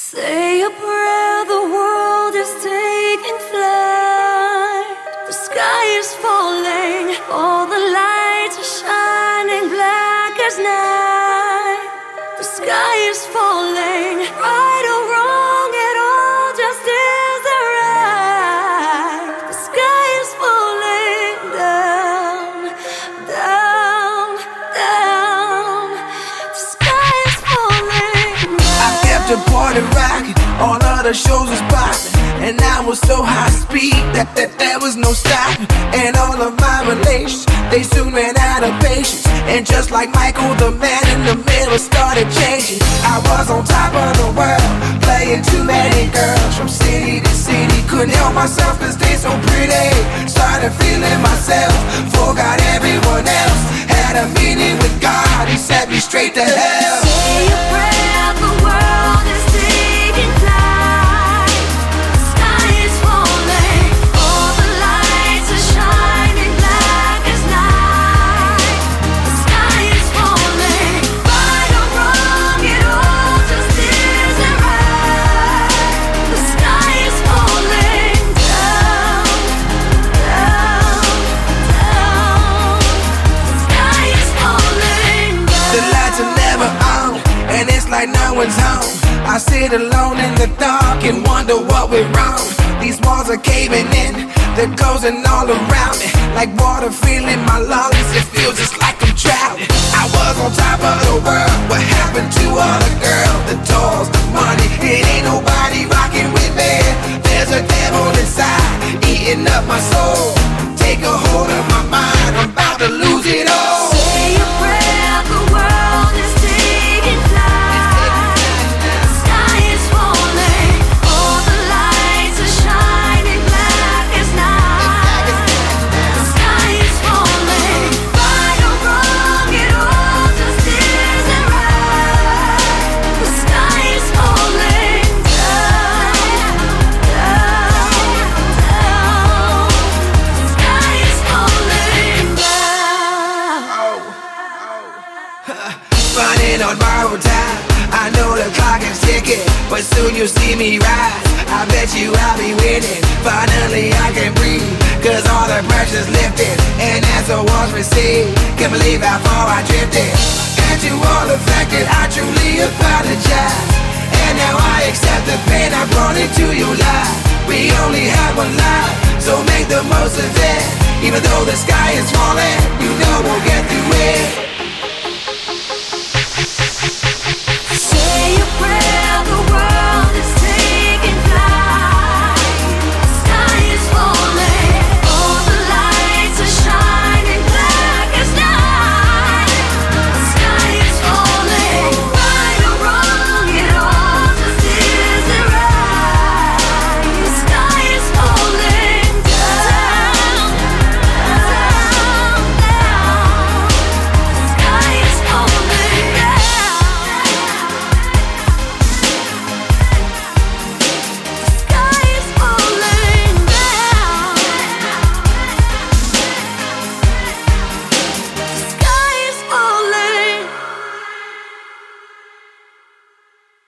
Say a prayer, the world is taking flight. The sky is falling, all the lights are shining black as night. The sky is falling, right or wrong, it all just isn't right. The sky is falling down, down, down. The sky is falling down. I kept the party rocking, all of the shows was popping, and I was so high speed that there was no stopping. And all of my relations, they soon ran out of patience. And just like Michael, the man in the middle started changing. I was on top of the world, playing too many girls from city to city. Couldn't help myself cause they so pretty. Started feeling myself, forgot everyone else. Had a meeting with God, he set me straight to hell. Say a prayer, the world is taking flight. The sky is falling, all the lights are shining black as night. The sky is falling, right or wrong, it all just isn't right. The sky is falling down, down, down. The sky is falling down. The lights are never on, and it's like no one's home. I sit alone in the dark and wonder what went wrong. These walls are caving in, they're closing all around me. Like water filling my lungs, it feels just like I'm drowning. I was on top of the world, what happened to all the girls, the toys, the money? It ain't nobody rocking with me. There's a devil inside, eating up my soul. Take a hold of my mind, I'm about to lose it all. Say a prayer, the world is taking flight. The sky is falling, all the lights are shining black as night. The sky is falling, right or wrong, it all just isn't right. The sky is falling down, down, down. The sky is falling down. Running on borrowed time, I know the clock is ticking, but soon you'll see me rise. I bet you I'll be winning, finally I can breathe, cause all the pressure's lifted, and as the walls recede, can't believe how far I drifted. And to all affected, I truly apologize, and now I accept the pain I brought into your life. We only have one life, so make the most of it. Even though the sky is falling, you know we'll get through it.